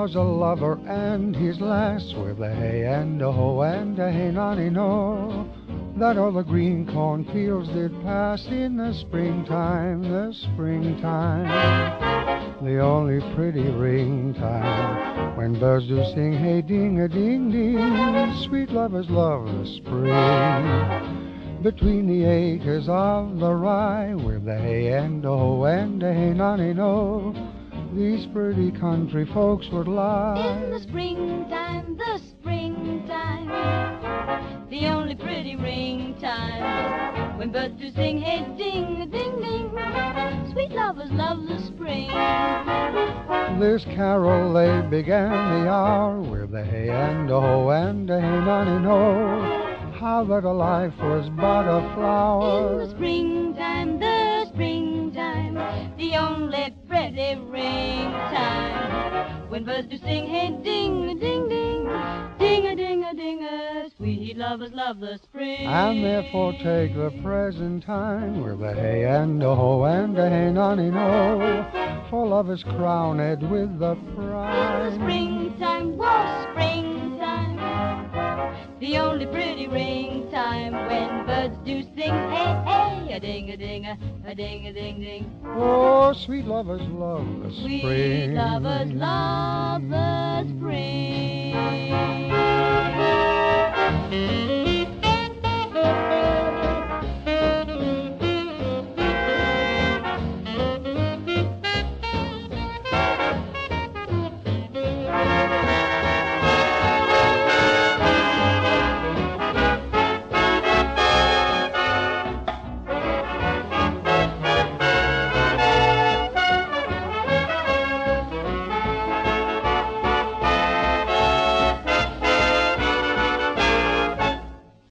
was a lover and his lass, with a hey and a ho and a hey nonny no, that all the green cornfields did pass in the springtime, the springtime, the only pretty ring time, when birds do sing hey ding-a-ding-ding, sweet lovers love the spring. Between the acres of the rye, with the hay and a ho and a hey nonny no, these pretty country folks would lie. In the springtime, the only pretty ring time, when birds do sing hey ding-a-ding-ding, sweet lovers love the spring. This carol they began the hour, with the hey and a ho and a hey nonny no, how that a life was but a flower. In the springtime, the only pretty ring time, when birds do sing hey ding-a-ding-ding, ding-a-ding-a-ding-a, sweet lovers love the spring. And therefore take the present time, with a hey and a ho and a hey nonny no, for love is crowned with the prime. In the springtime, whoa, springtime, the only pretty ring time, when birds do sing hey hey, a ding-a-ding-a, a ding-a-ding-ding. Oh, sweet lovers love the Sweet spring. lovers love the